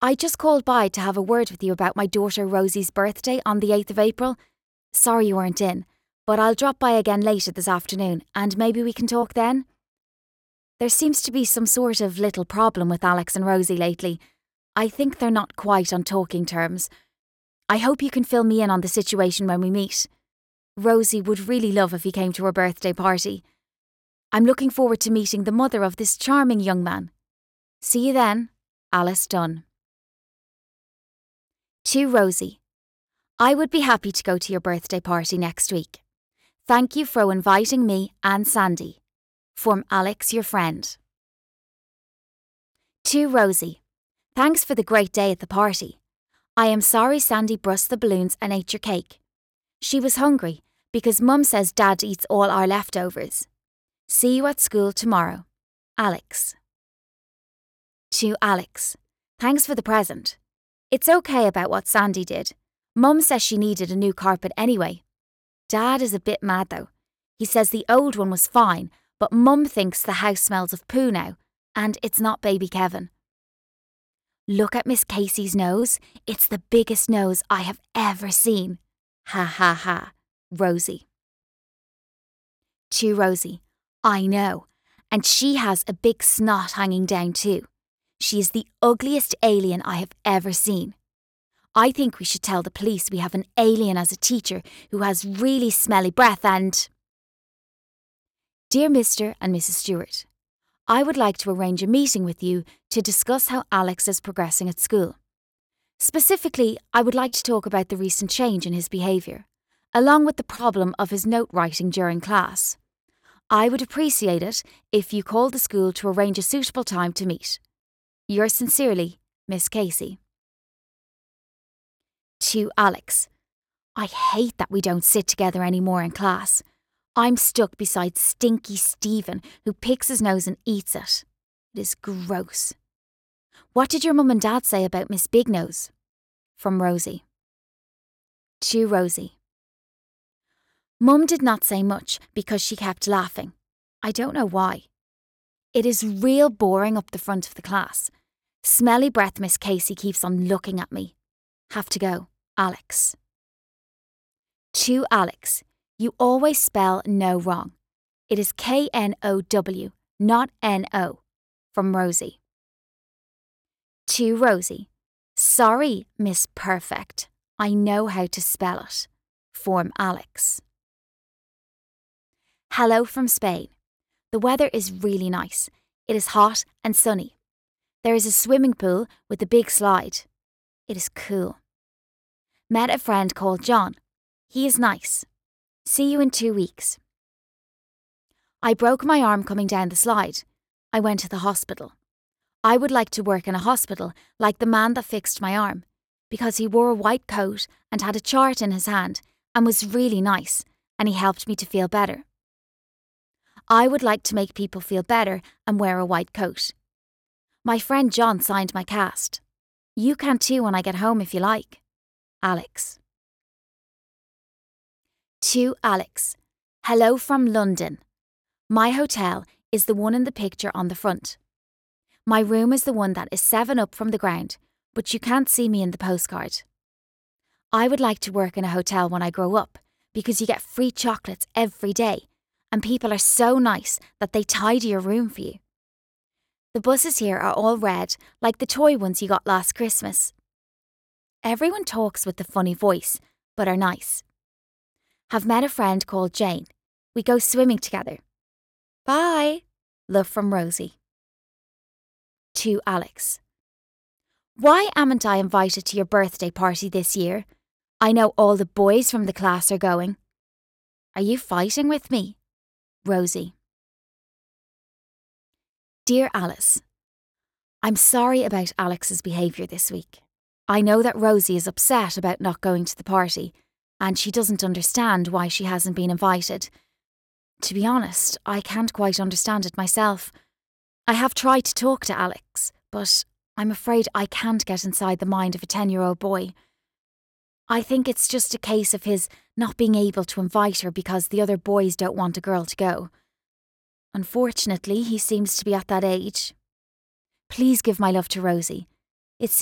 I just called by to have a word with you about my daughter Rosie's birthday on the 8th of April. Sorry you weren't in, but I'll drop by again later this afternoon and maybe we can talk then. There seems to be some sort of little problem with Alex and Rosie lately. I think they're not quite on talking terms. I hope you can fill me in on the situation when we meet. Rosie would really love if he came to her birthday party. I'm looking forward to meeting the mother of this charming young man. See you then, Alice Dunn. To Rosie. I would be happy to go to your birthday party next week. Thank you for inviting me and Sandy. From Alex, your friend. To Rosie. Thanks for the great day at the party. I am sorry Sandy burst the balloons and ate your cake. She was hungry because Mum says Dad eats all our leftovers. See you at school tomorrow. Alex. To Alex. Thanks for the present. It's okay about what Sandy did. Mum says she needed a new carpet anyway. Dad is a bit mad though. He says the old one was fine, but Mum thinks the house smells of poo now, and it's not baby Kevin. Look at Miss Casey's nose. It's the biggest nose I have ever seen. Ha ha ha. Rosie. To Rosie. I know. And she has a big snot hanging down too. She is the ugliest alien I have ever seen. I think we should tell the police we have an alien as a teacher who has really smelly breath and... Dear Mr. and Mrs. Stewart, I would like to arrange a meeting with you to discuss how Alex is progressing at school. Specifically, I would like to talk about the recent change in his behaviour, along with the problem of his note writing during class. I would appreciate it if you called the school to arrange a suitable time to meet. Yours sincerely, Miss Casey. To Alex. I hate that we don't sit together anymore in class. I'm stuck beside stinky Stephen, who picks his nose and eats it. It is gross. What did your mum and dad say about Miss Big Nose? From Rosie. To Rosie. Mum did not say much because she kept laughing. I don't know why. It is real boring up the front of the class. Smelly breath Miss Casey keeps on looking at me. Have to go. Alex. To Alex. You always spell no wrong. It is K-N-O-W, not N-O. From Rosie. To Rosie. Sorry, Miss Perfect. I know how to spell it. From Alex. Hello from Spain. The weather is really nice. It is hot and sunny. There is a swimming pool with a big slide. It is cool. Met a friend called John. He is nice. See you in 2 weeks. I broke my arm coming down the slide. I went to the hospital. I would like to work in a hospital like the man that fixed my arm, because he wore a white coat and had a chart in his hand and was really nice, and he helped me to feel better. I would like to make people feel better and wear a white coat. My friend John signed my cast. You can too when I get home if you like. Alex. To Alex. Hello from London. My hotel is the one in the picture on the front. My room is the one that is 7 up from the ground, but you can't see me in the postcard. I would like to work in a hotel when I grow up because you get free chocolates every day and people are so nice that they tidy your room for you. The buses here are all red like the toy ones you got last Christmas. Everyone talks with a funny voice, but are nice. Have met a friend called Jane. We go swimming together. Bye. Love from Rosie. To Alex. Why amn't I invited to your birthday party this year? I know all the boys from the class are going. Are you fighting with me? Rosie. Dear Alice. I'm sorry about Alex's behaviour this week. I know that Rosie is upset about not going to the party, and she doesn't understand why she hasn't been invited. To be honest, I can't quite understand it myself. I have tried to talk to Alex, but I'm afraid I can't get inside the mind of a 10-year-old boy. I think it's just a case of his not being able to invite her because the other boys don't want a girl to go. Unfortunately, he seems to be at that age. Please give my love to Rosie. It